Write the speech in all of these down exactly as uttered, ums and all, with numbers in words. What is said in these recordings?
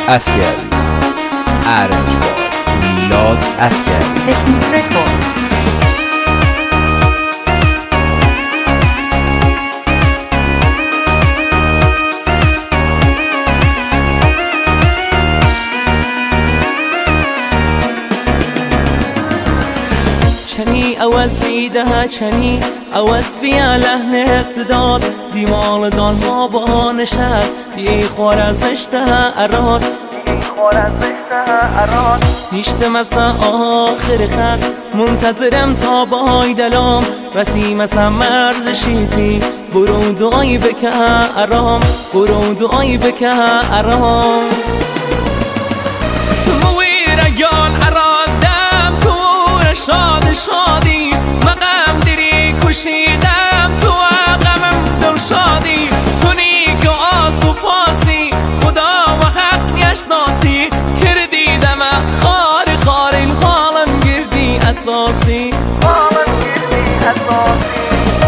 اسکری ارنجبار میلاد اسکری تکنیک رکورد. چنی عوض بیده چنی عوض بیا لحن صداد دیمال دان ها با نشد دی خور ازشته اراد خور ازشته اراد نیشته مثلا آخر خط منتظرم تا بای دلام رسی مثلا مرز شیتی برو دعای بکه ارام برو دعای بکه ارام مویرگان ارادم تو شاد شادی مقام دیری کشیدم تو غمم دل شادی کنی که آس و پاسی خدا و حق نشناسی کردی دم خار خار این حالم گردی اساسی حالم گردی اساسی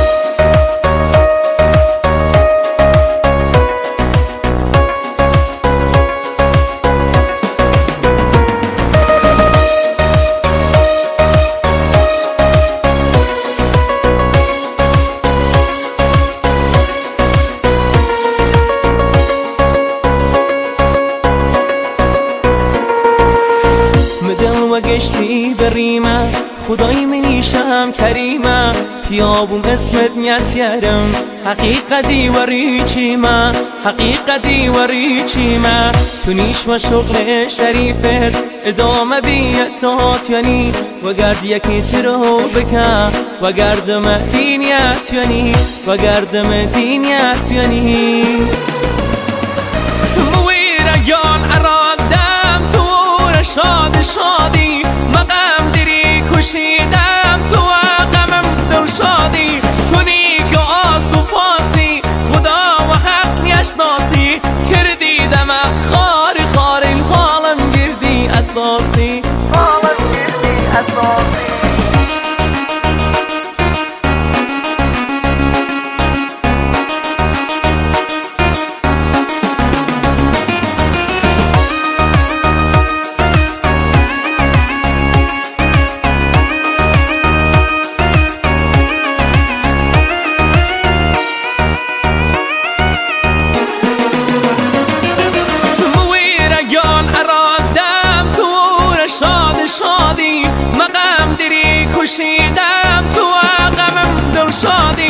و گشتی بریمه خدای منیشم کریمه پیابون اسمت نیتیرم حقیقتی و ریچیمه حقیقتی و ریچیمه تو نیش و شغل شریفت ادامه بیتات یعنی و گرد یکی ترو بکن و گردم دینیت یعنی و گردم دینیت یعنی مویرگان ارادم تو شاد شادی مقام دیری کشیدم تو غمم دل شادی کنی که آس و پاسی خدا و حق نشناسی کردی دم خار خار این حالم گردی اساسی حالم گردی اساسی شادی مقام دیری کشیدم تو غمم دل شادی